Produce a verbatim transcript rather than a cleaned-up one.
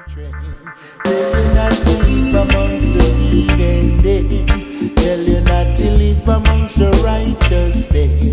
Tell you not to live amongst the heathen. Tell you not to live amongst the righteous.